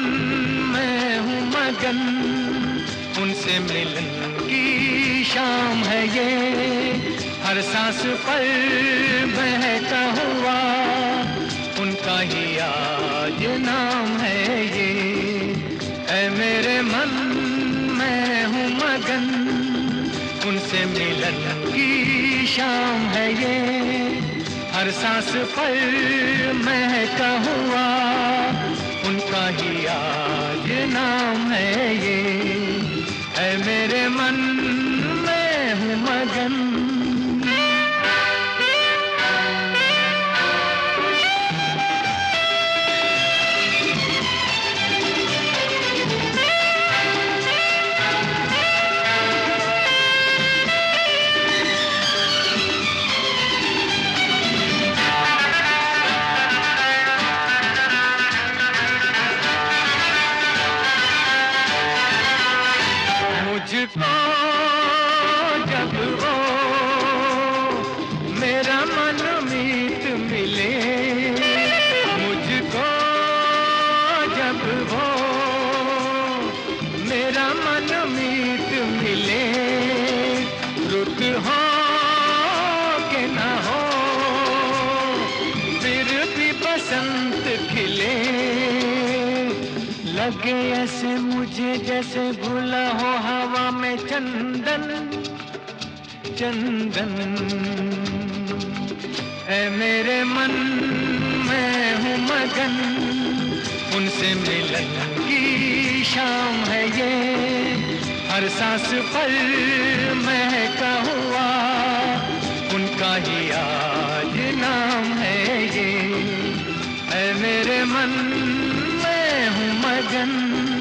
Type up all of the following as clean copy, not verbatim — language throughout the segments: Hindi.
मैं हूँ मगन, उनसे मिलन की शाम है ये। हर सांस पर बहता हुआ उनका ही आज नाम है ये। ऐ मेरे मन मैं हूँ मगन, उनसे मिलन की शाम है ये। हर सांस पर महका हुआ उनका ही आज नाम है ये। ऐ मेरे मन मैं हूँ मगन। मुझको जब वो मेरा मनमीत मिले, मुझको जब वो मेरा मनमीत मिले, रुत हो के न हो फिर भी बसंत खिले। लगे ऐसे मुझे जैसे घुला हो हवा में चंदन चंदन। ऐ मेरे मन मैं हूँ मगन, उनसे मिलन की शाम है ये। हर सांस पर महका हुआ उनका ही आज नाम है ये। ऐ मेरे मन मैं हूँ मगन।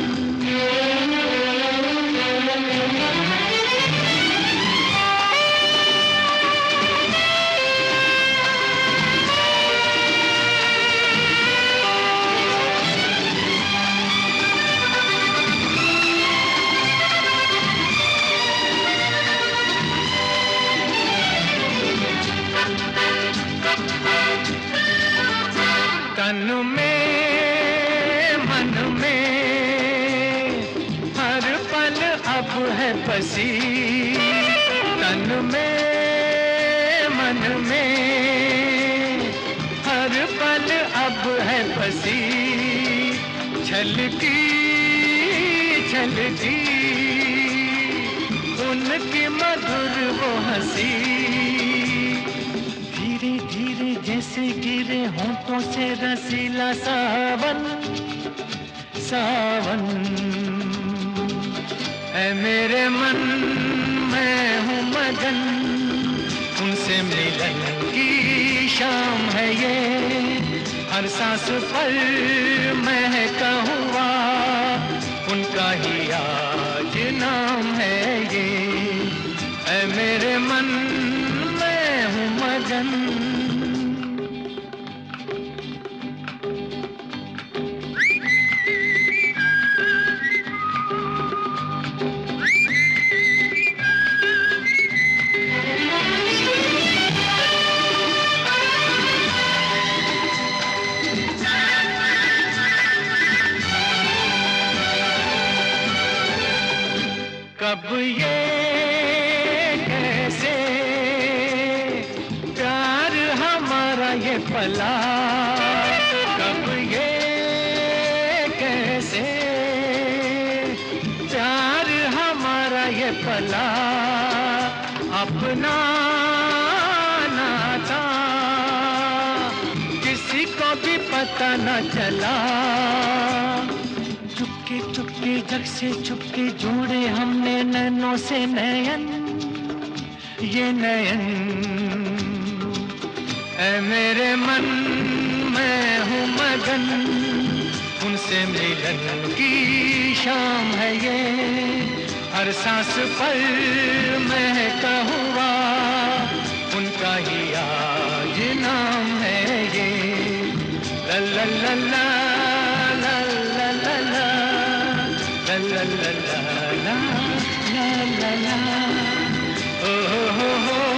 तन में मन में हर पल अब है बसी, तन में मन में हर पल अब है बसी। छलकी छलकी उनकी मधुर वो हंसी, धीरे धीरे जैसे गिरे होंठों से रसीला सावन सावन। ऐ मेरे मन मैं हूँ मगन, उनसे मिलन की शाम है ये। हर सांस पर महका हुआ उनका ही आज नाम है ये। ऐ मेरे मन मैं हूँ मगन। कब ये कैसे प्यार हमारा ये पला, कब ये कैसे प्यार हमारा ये पला। अपना ना था किसी को भी पता न चला। चुपके चुपके जग से चुपके जोड़े हमने नैनों से नयन ये नयन। ऐ मेरे मन मैं हूँ मगन, उनसे मिलन की शाम है ये। हर सांस पर महका हुआ उनका ही आज नाम है ये। ला ला ला ला ला ला ला ला ला ला ला ला ला ला ला। ओ हो हो हो।